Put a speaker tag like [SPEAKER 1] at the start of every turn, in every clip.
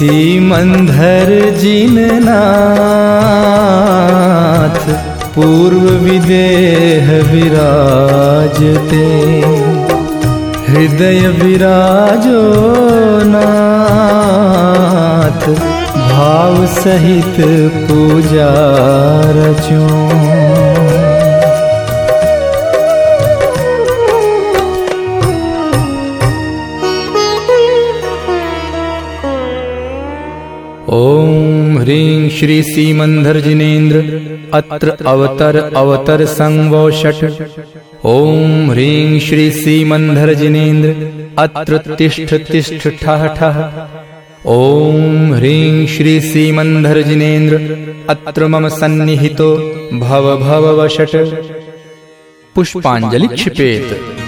[SPEAKER 1] सीमंधर जिननाथ पूर्व विदेह विराजते, हृदय विराजो नाथ भाव सहित पूजा रचो। ओम ह्रीं श्री सीमंधर जिनेन्द्र अत्र अवतर अवतर संवोषट। ओम ह्रीं श्री सीमंधर जिनेन्द्र अत्र तिष्ठ तिष्ठ ठः ठः। ओम ह्रीं श्री सीमंधर जिनेन्द्र अत्र मम सन्निहितो भव भव वषट। पुष्पांजलि क्षिपेत।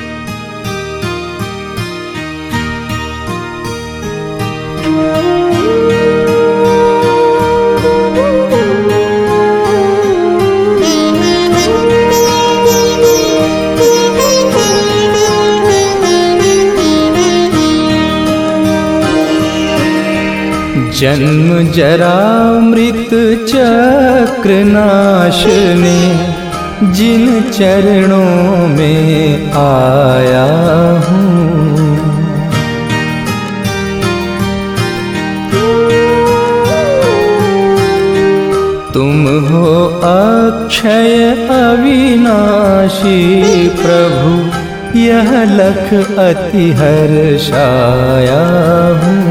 [SPEAKER 1] जन्म जरा मृत्यु चक्र नाशने, जिन चरणों में आया हूँ। तुम हो अक्षय अविनाशी प्रभु, यह लख अति हर्षाया हूँ।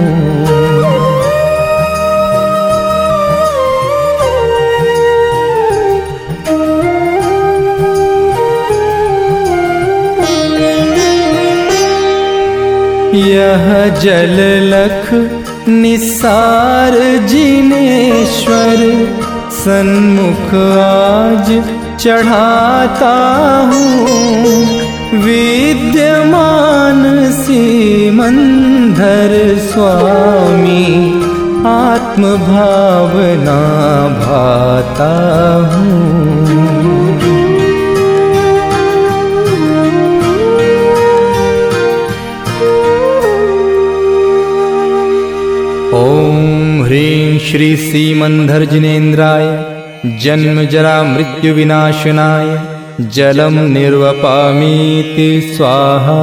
[SPEAKER 1] यह जल लख निसार जिनेश्वर, सन्मुख आज चढ़ाता हूँ। विद्यमान सीमंधर स्वामी, आत्म भावना भाता हूँ। ओम ह्रीं श्री सीमंधर जिनेन्द्राय जन्म जरा मृत्यु विनाशनाय जलम निर्वपामीति स्वाहा।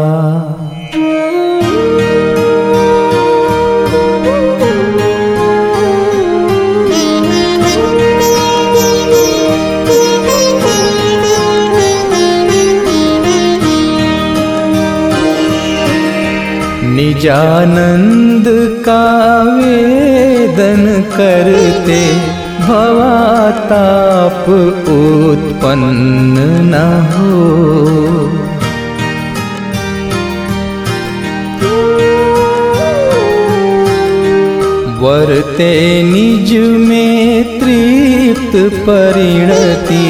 [SPEAKER 1] निजानंद का वेदन करते, भवाताप उत्पन्न न हो। वर्ते निज में तृप्त परिणति,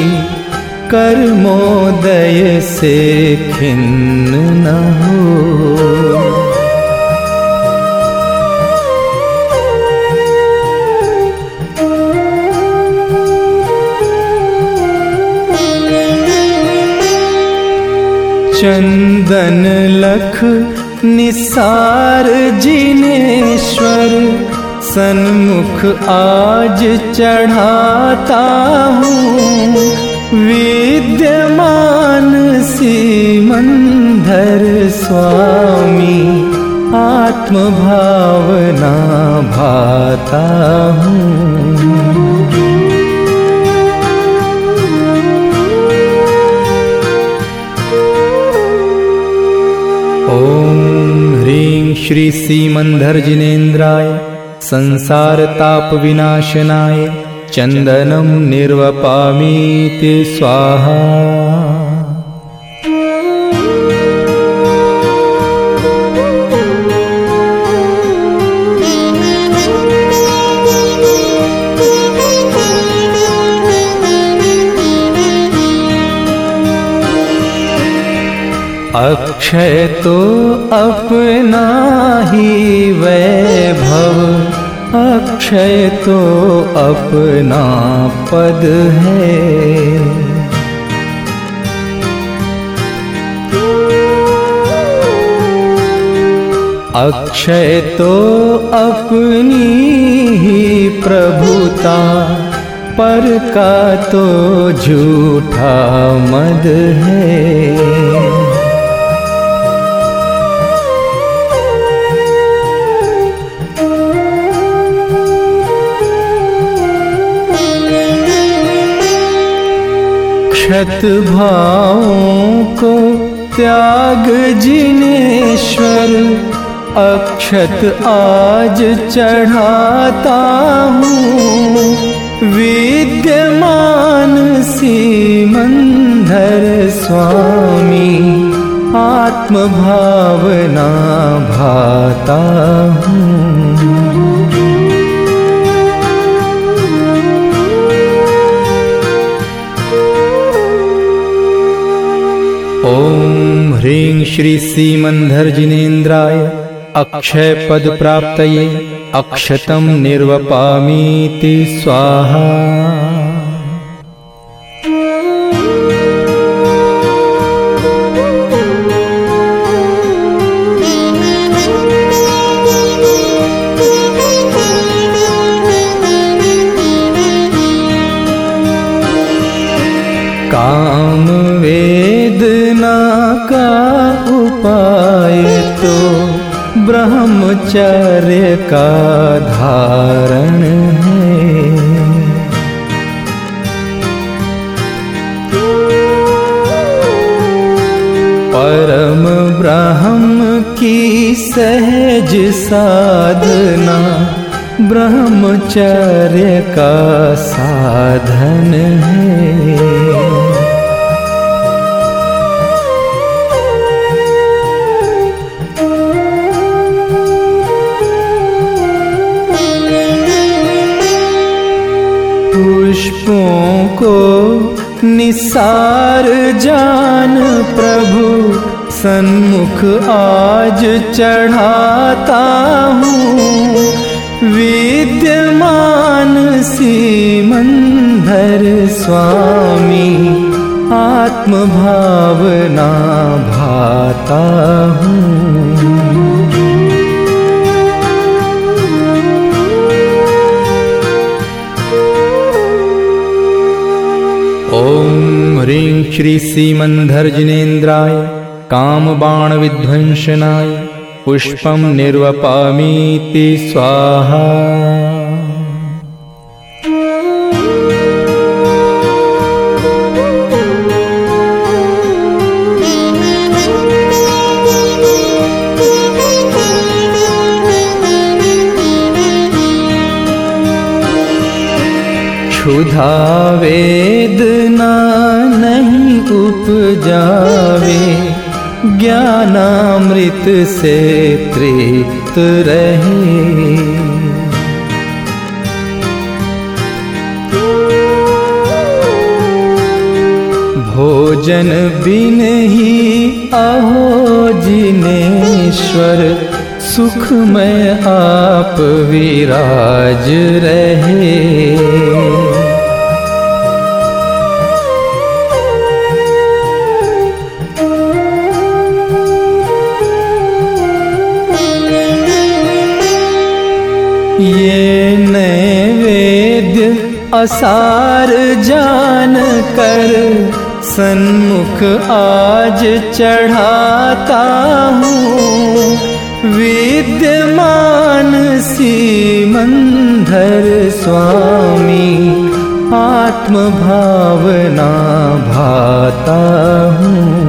[SPEAKER 1] कर्मोदय से खिन्न न हो। चंदन लख निसार जिनेश्वर, सन्मुख आज चढ़ाता हूँ। विद्यमान सीमंधर स्वामी, आत्म भावना भाता हूँ। ओम ह्रीं श्री सीमंधर जिनेन्द्राय संसार ताप विनाशनाय चंदनम निर्वपामीति स्वाहा। अक्षय तो अपना ही वैभव, अक्षय तो अपना पद है। अक्षय तो अपनी ही प्रभुता, पर का तो झूठा मद है। क्षत भावों को त्याग जिनेश्वर, अक्षत आज चढ़ाता हूँ। विद्यमान सिमंदर स्वामी, आत्म भावना भाता हूँ। ओम ह्रीं श्री सीमंधर जिनेन्द्राय अक्षय पद प्राप्तये अक्षतम निर्वपामीति स्वाहा। काम वेदना का उपाय तो ब्रह्मचर्य का धारण है। परम ब्रह्म की सहज साधना, ब्रह्मचर्य का साधन है। पुष्पों को निसार जान प्रभु, सन्मुख आज चढ़ाता हूँ। विद्यमान सिमंदर स्वामी, आत्म भावना भाता हूँ। ओम ह्रीं श्री सीमंधर जिनेन्द्राय काम बाण विध्वंसनाय पुष्पम निर्वपामीति स्वाहा। क्षुधा वेदना नहीं उपजावे, ज्ञानामृत से तृप्त रहे। भोजन बिन ही अहो जिनेश्वर, सुखमय आप विराज रहे। ये नैवेद्य असार जान कर, सन्मुख आज चढ़ाता हूँ। विद्यमान सिमंधर स्वामी, आत्म भावना भाता हूँ।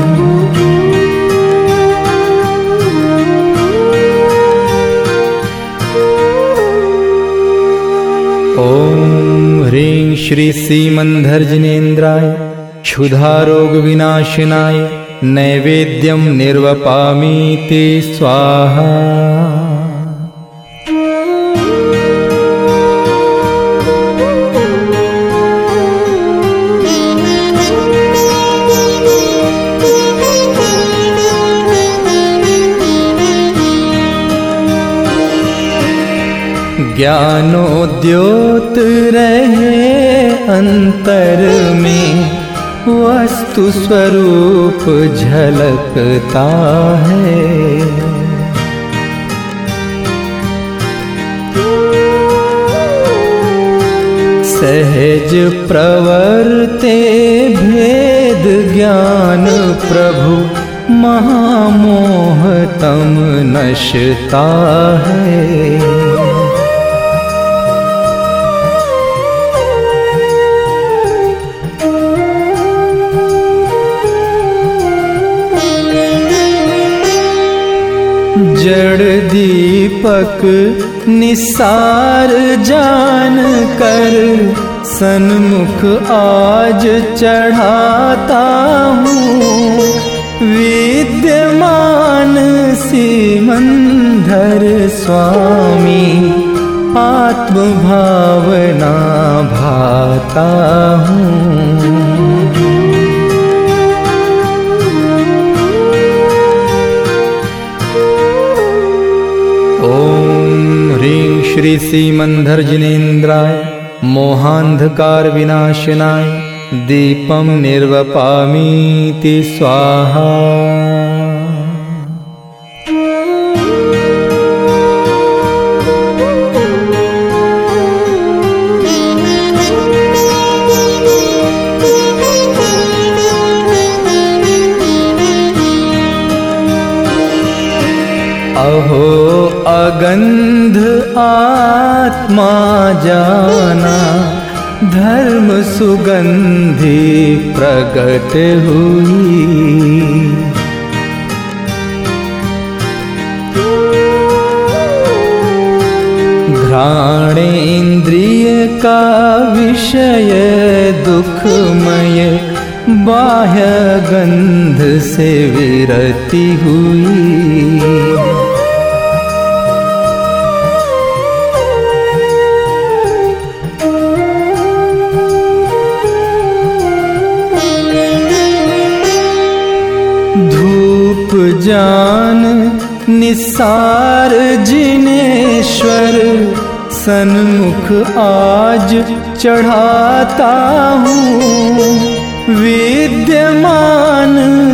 [SPEAKER 1] ओम ह्रीं श्री सीमंधर जिनेन्द्राय क्षुधा रोग विनाशनाय नैवेद्यम निर्वपामीति स्वाहा। ज्ञानोद्योत रहे अंतर में, वस्तु स्वरूप झलकता है। सहज प्रवर्ते भेद ज्ञान प्रभु, महामोह तम नशता है। जड़ दीपक निसार जान कर, सन्मुख आज चढ़ाता हूँ। विद्यमान सिमंदर स्वामी, आत्म भावना भाता हूँ। ओम ह्रीं श्री सीमंधर जिनेन्द्राय, मोहांधकार विनाशनाय, दीपम निर्वपामीति स्वाहा। अहो अगंध आत्मा जाना, धर्म सुगंधि प्रगट हुई। घ्राणेन्द्रिय का विषय दुखमय, बाह्य गंध से विरति हुई। धूप जान निसार जिनेश्वर, सन्मुख आज चढ़ाता हूँ। विद्यमान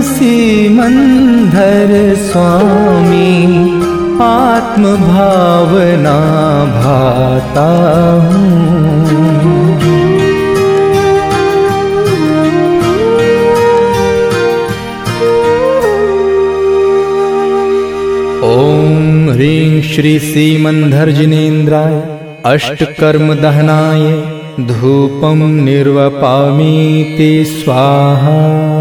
[SPEAKER 1] सिमंधर स्वामी, आत्म भावना भाता हूँ। ओम ह्रीं श्री सीमंधर जिनेन्द्राय, अष्टकर्म दहनाय, धूपम निर्वपामीति स्वाहा।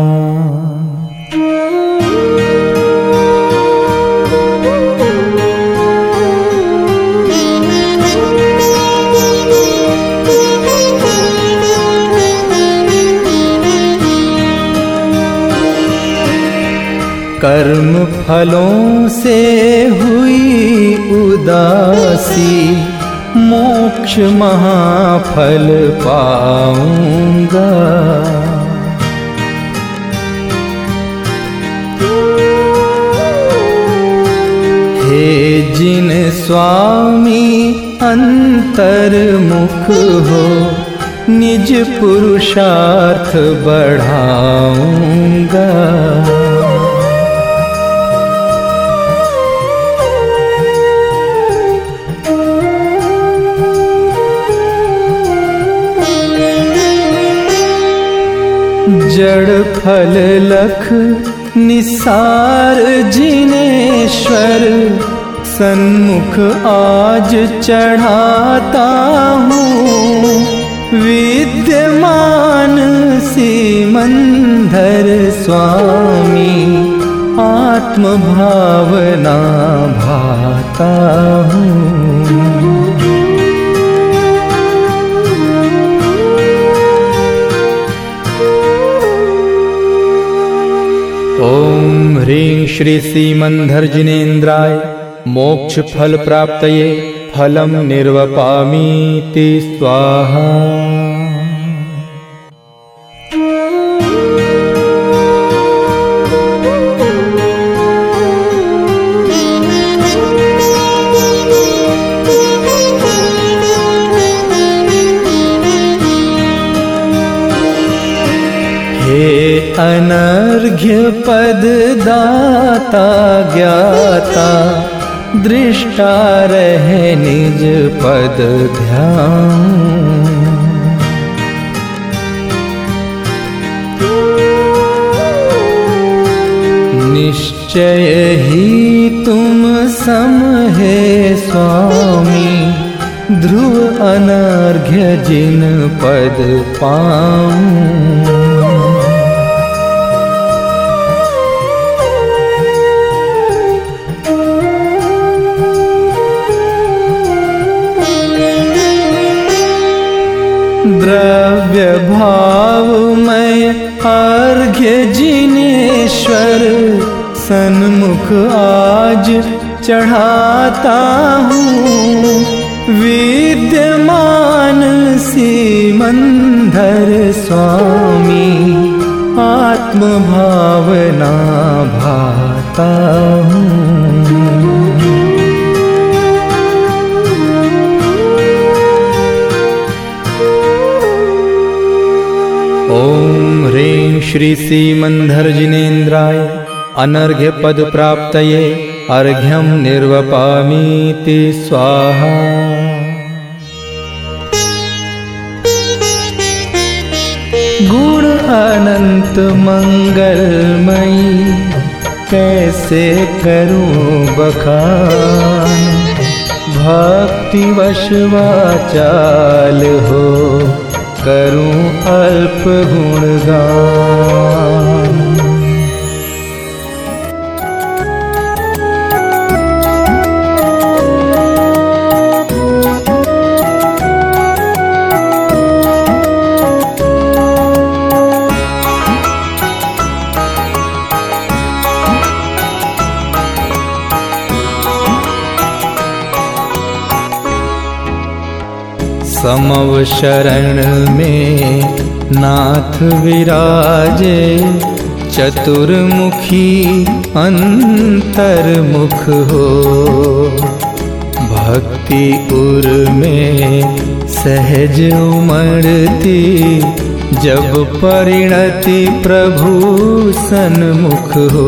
[SPEAKER 1] कर्म फलों से हुई उदासी, मोक्ष महाफल पाऊंगा। हे जिन स्वामी अंतर्मुख हो, निज पुरुषार्थ बढ़ाऊंगा। जड़ फल लख निसार जिनेश्वर, सन्मुख आज चढ़ाता हूँ। विद्यमान सिमंधर स्वामी, आत्म भावना भाता हूँ। ओम ह्रीं श्री सीमंधर जिनेन्द्राय, मोक्ष फल प्राप्तये, फलम निर्वपामीति स्वाहा। अनर्घ्य पद दाता ज्ञाता, दृष्टा रहे निज पद ध्यान। निश्चय ही तुम सम है स्वामी, ध्रुव अनर्घ्य जिन पद पाऊं। द्रव्य भावमय अर्घ्य जिनेश्वर, सन्मुख आज चढ़ाता हूँ। विद्यमान सिमंदर स्वामी, आत्म भावना भाता हूँ। ओम ह्रीं श्री सीमंधर जिनेन्द्राय अनर्घ्य पद प्राप्तये अर्घ्यं निर्वपामीति स्वाहा। गुण अनंत मंगलमयी, कैसे करूं बखान। भक्ति वशवाचाल हो, करूं अल्प गुणगान। समव शरण में नाथ विराजे, चतुर्मुखी अंतर्मुख हो। भक्ति उर में सहज उमड़ती, जब परिणति प्रभु सन्मुख हो।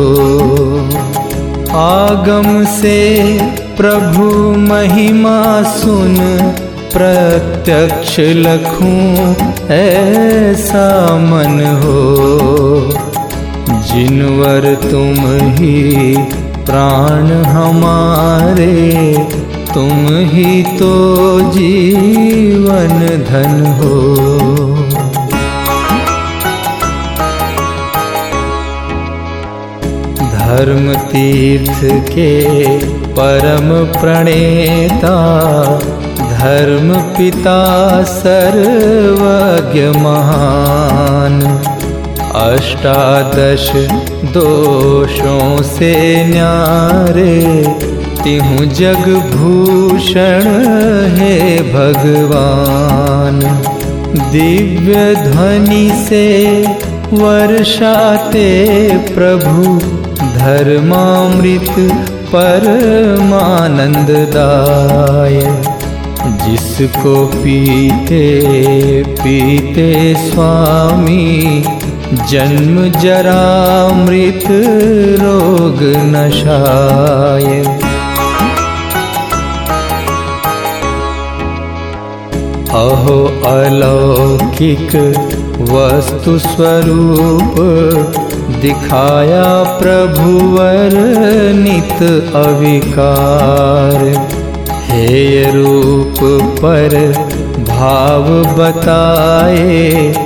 [SPEAKER 1] आगम से प्रभु महिमा सुन, प्रत्यक्ष लखूं ऐसा मन हो। जिनवर तुम ही प्राण हमारे, तुम ही तो जीवन धन हो। धर्म तीर्थ के परम प्रणेता, धर्म पिता सर्वज्ञ महान। अष्टादश दोषों से न्यारे, तिहु जग भूषण है भगवान। दिव्य ध्वनि से वर्षाते प्रभु, धर्मामृत परमानंददाय। जिसको पीते पीते स्वामी, जन्म जरा मृत रोग नशाय। अहो अलौकिक वस्तु स्वरूप, दिखाया प्रभुवर नित अविकार। हेय रूप पर भाव बताए,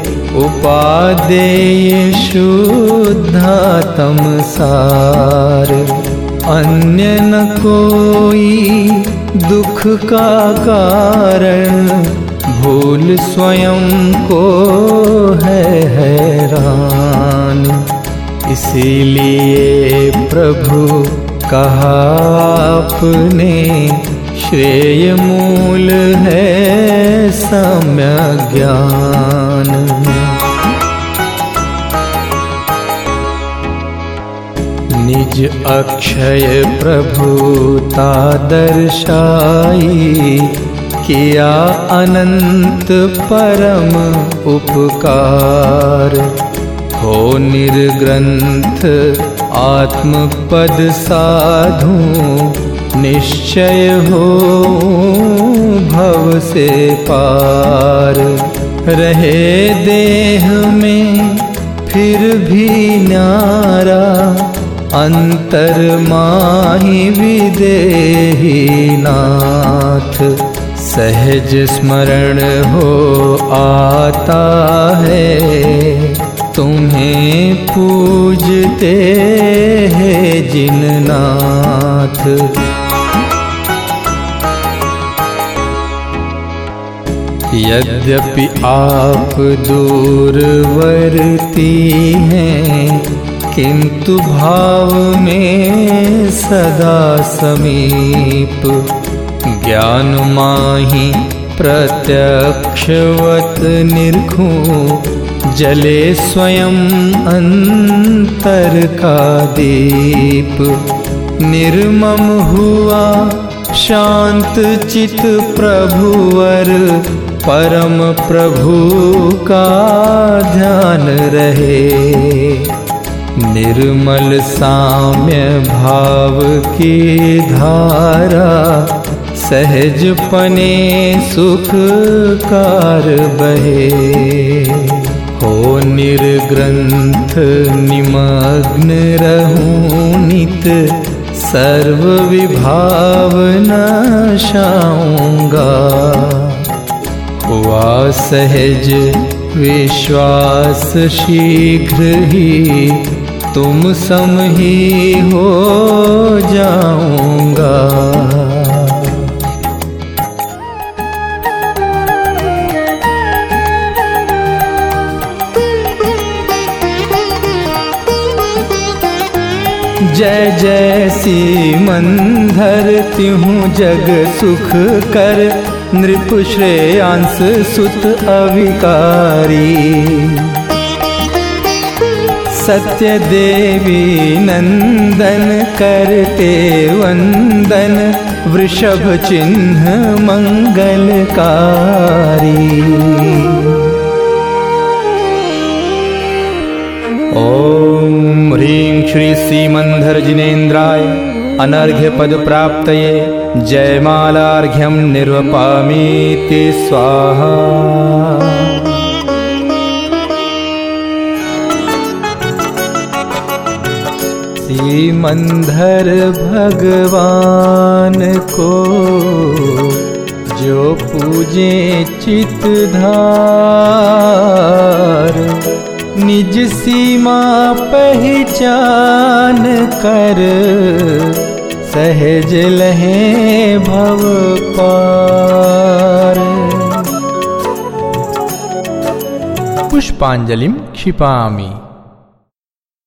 [SPEAKER 1] उपादेय शुद्धातम सार। अन्य न कोई दुख का कारण, भूल स्वयं को है हैरान। इसीलिए प्रभु कहा आपने, श्रेय मूल है सम्यक ज्ञान। निज अक्षय प्रभुता दर्शाई, किया अनंत परम उपकार। हो निर्ग्रंथ आत्मपद साधु, निश्चय हो भव से पार। रहे देह में फिर भी न्यारा, अंतर माहि विदेहि नाथ। सहज स्मरण हो आता है, तुम्हें पूजते हैं जिन नाथ। यद्यपि आप दूरवर्ती हैं, किंतु भाव में सदा समीप। ज्ञान माहि प्रत्यक्षवत निरखूं, जले स्वयं अंतर का दीप। निर्मम हुआ शांत चित प्रभुवर, परम प्रभु का ध्यान रहे। निर्मल साम्य भाव की धारा, सहजपने सुखकार बहे। हो निर्ग्रंथ निमग्न रहूं नित, सर्व विभाव नाशाऊंगा। हुआ सहज विश्वास शीघ्र ही, तुम सम ही हो जाऊंगा। जय जय सीमंधर त्यों जग सुख कर, नृप श्रेयांस सुत अविकारी। सत्य देवी नंदन करते वंदन, वृषभ चिन्ह मंगलकारी। ओम ह्रीं श्री सीमंधर जिनेन्द्राय अनर्घ्य पद प्राप्तये, जयमालार्घ्यं निर्वपामीति स्वाहा। सीमंधर भगवान को जो पूजे चित्तधार, निज सीमा पहचान कर, सहज लहे भव पार। पुष्पांजलिं क्षिपामि।